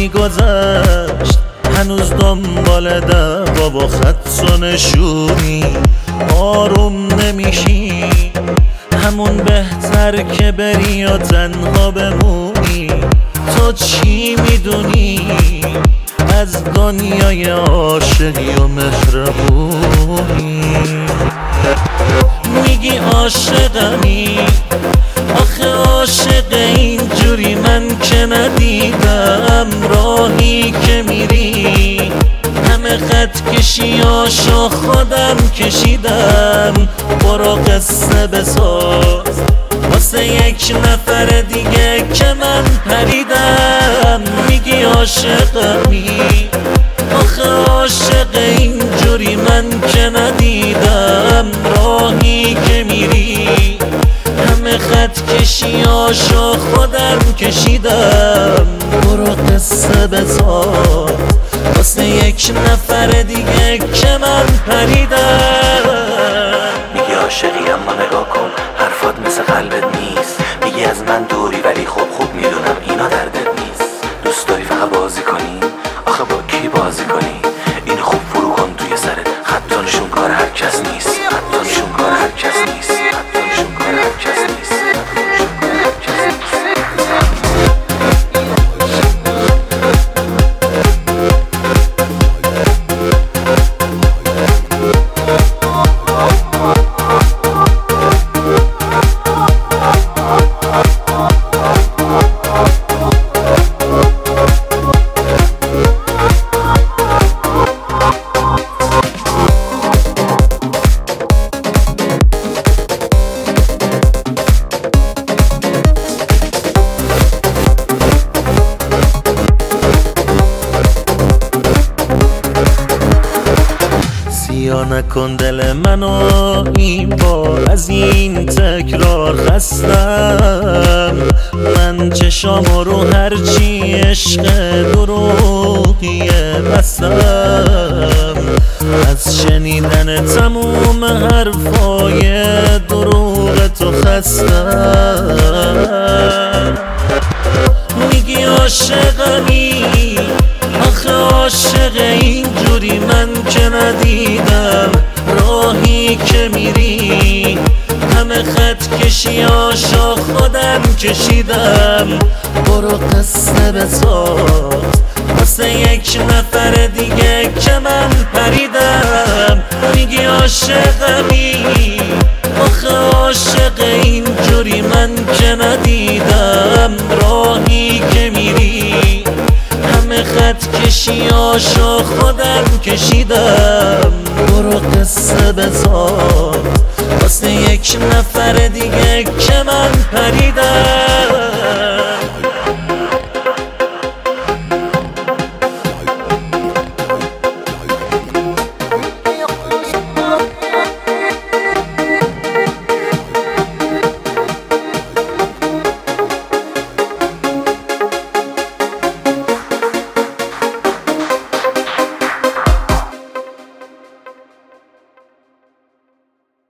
میگذشت هنوز دنبال دعوا با خط و نشونی آروم نمیشی، همون بهتر که بری و تنها بمونی. تو چی میدونی از دنیای عاشقی و مهربونی؟ میگی عاشقمی، آخه عاشق اینجوری من که ندیدم. راهی که میری همه خط کشیاشو خودم کشیدم. برو قصه بساز واسه یک نفر دیگه که من پریدم. میگی عاشقمی، آخه عاشق اینجوری من که ندیدم. راهی که میری همه خط کشیاشو خودم کشیدم. برو قصه بساز واسه یک نفر دیگه که من پریدم. میگی عاشقی اما نگاه کن حرفات مثل قلبت نیست. میگی از من دوری ولی خوب میدونم اینا دردت نیست. دوست داری فقط بازی کنی، آخه با کی بازی کنی؟ این خوب فرو کن توی سرت، خطانشون کار هر کس نیست. خطانشون کار هر کس نیست. خطانشون کار هر کس نیست. یا نکن دل منو این بار، از این تکرار خستم. من چشامو رو هرچی عشق دروغیه بستم. از شنیدن تموم حرفای دروغ تو خستم. میگی عاشقمی، آخه عاشق اینجوری من که ندیدم. راهی که میری همه خط کشیاشو خودم کشیدم. برو قصه بساز واسه یک نفر دیگه که من پریدم. میگی عاشقمی، آخه عاشق اینجوری من که ندیدم. راهی که میری همه خط کشیاشو خودم کشیدم. برو قصه بساز واسه یک نفر دیگه که من پریدم.